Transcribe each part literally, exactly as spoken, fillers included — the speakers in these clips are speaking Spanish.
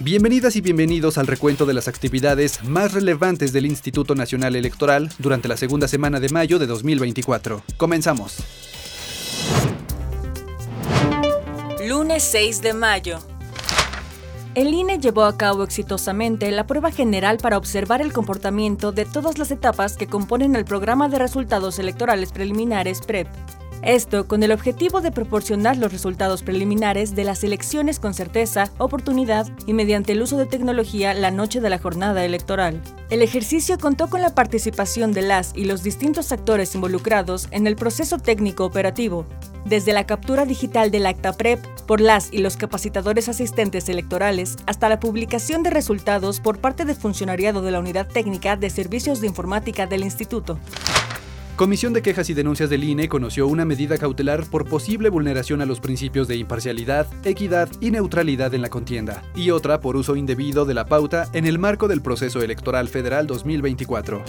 Bienvenidas y bienvenidos al recuento de las actividades más relevantes del Instituto Nacional Electoral durante la segunda semana de mayo de dos mil veinticuatro. Comenzamos. Lunes seis de mayo. El I N E llevó a cabo exitosamente la prueba general para observar el comportamiento de todas las etapas que componen el Programa de Resultados Electorales Preliminares P R E P. Esto con el objetivo de proporcionar los resultados preliminares de las elecciones con certeza, oportunidad y mediante el uso de tecnología la noche de la jornada electoral. El ejercicio contó con la participación de las y los distintos actores involucrados en el proceso técnico operativo, desde la captura digital del acta P R E P por las y los capacitadores asistentes electorales hasta la publicación de resultados por parte del funcionariado de la Unidad Técnica de Servicios de Informática del Instituto. Comisión de Quejas y Denuncias del I N E conoció una medida cautelar por posible vulneración a los principios de imparcialidad, equidad y neutralidad en la contienda, y otra por uso indebido de la pauta en el marco del Proceso Electoral Federal dos mil veinticuatro.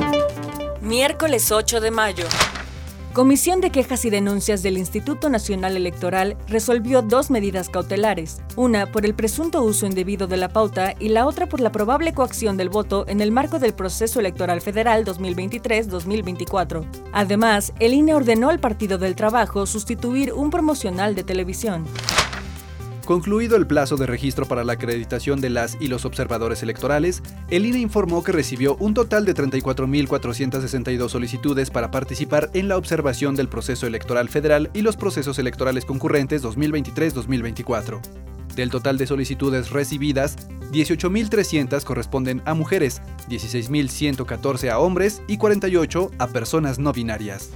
Miércoles ocho de mayo. Comisión de Quejas y Denuncias del Instituto Nacional Electoral resolvió dos medidas cautelares, una por el presunto uso indebido de la pauta y la otra por la probable coacción del voto en el marco del Proceso Electoral Federal dos mil veintitrés dos mil veinticuatro. Además, el I N E ordenó al Partido del Trabajo sustituir un promocional de televisión. Concluido el plazo de registro para la acreditación de las y los observadores electorales, el I N E informó que recibió un total de treinta y cuatro mil cuatrocientas sesenta y dos solicitudes para participar en la observación del proceso electoral federal y los procesos electorales concurrentes dos mil veintitrés dos mil veinticuatro. Del total de solicitudes recibidas, dieciocho mil trescientas corresponden a mujeres, dieciséis mil ciento catorce a hombres y cuarenta y ocho a personas no binarias.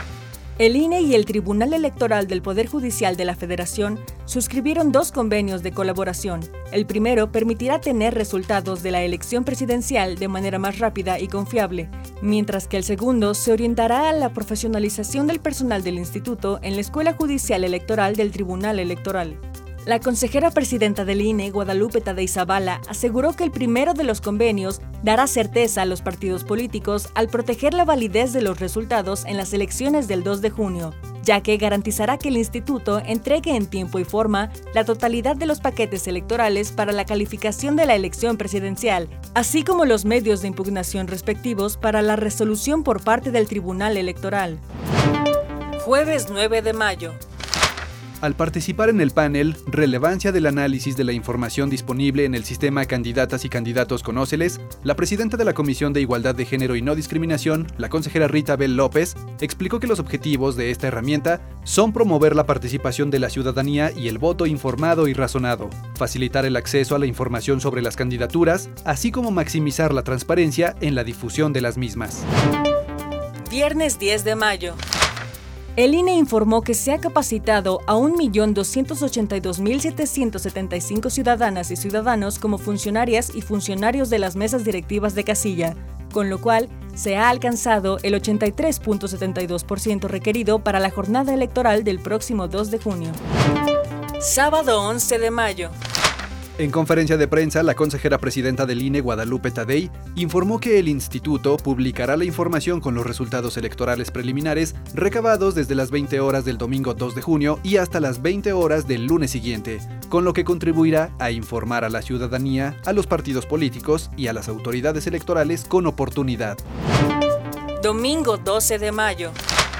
El I N E y el Tribunal Electoral del Poder Judicial de la Federación suscribieron dos convenios de colaboración. El primero permitirá tener resultados de la elección presidencial de manera más rápida y confiable, mientras que el segundo se orientará a la profesionalización del personal del Instituto en la Escuela Judicial Electoral del Tribunal Electoral. La consejera presidenta del I N E, Guadalupe Tadei Zavala, aseguró que el primero de los convenios dará certeza a los partidos políticos al proteger la validez de los resultados en las elecciones del dos de junio, ya que garantizará que el instituto entregue en tiempo y forma la totalidad de los paquetes electorales para la calificación de la elección presidencial, así como los medios de impugnación respectivos para la resolución por parte del Tribunal Electoral. Jueves nueve de mayo. Al participar en el panel Relevancia del análisis de la información disponible en el sistema Candidatas y Candidatos Conóceles, la presidenta de la Comisión de Igualdad de Género y No Discriminación, la consejera Rita Bel López, explicó que los objetivos de esta herramienta son promover la participación de la ciudadanía y el voto informado y razonado, facilitar el acceso a la información sobre las candidaturas, así como maximizar la transparencia en la difusión de las mismas. Viernes diez de mayo. El I N E informó que se ha capacitado a un millón doscientos ochenta y dos mil setecientos setenta y cinco ciudadanas y ciudadanos como funcionarias y funcionarios de las mesas directivas de casilla, con lo cual se ha alcanzado el ochenta y tres punto setenta y dos por ciento requerido para la jornada electoral del próximo dos de junio. Sábado once de mayo. En conferencia de prensa, la consejera presidenta del I N E, Guadalupe Tadei, informó que el instituto publicará la información con los resultados electorales preliminares recabados desde las veinte horas del domingo dos de junio y hasta las veinte horas del lunes siguiente, con lo que contribuirá a informar a la ciudadanía, a los partidos políticos y a las autoridades electorales con oportunidad. Domingo doce de mayo.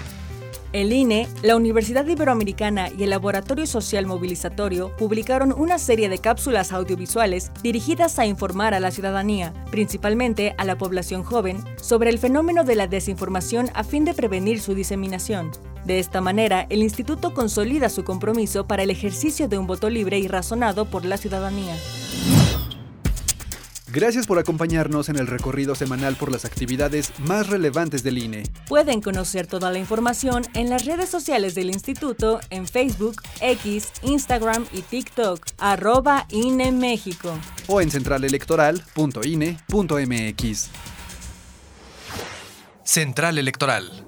El I N E, la Universidad Iberoamericana y el Laboratorio Social Movilizatorio publicaron una serie de cápsulas audiovisuales dirigidas a informar a la ciudadanía, principalmente a la población joven, sobre el fenómeno de la desinformación a fin de prevenir su diseminación. De esta manera, el instituto consolida su compromiso para el ejercicio de un voto libre y razonado por la ciudadanía. Gracias por acompañarnos en el recorrido semanal por las actividades más relevantes del I N E. Pueden conocer toda la información en las redes sociales del instituto en Facebook, X, Instagram y TikTok, arroba I N E México. O en central electoral punto I N E punto M X. Central Electoral.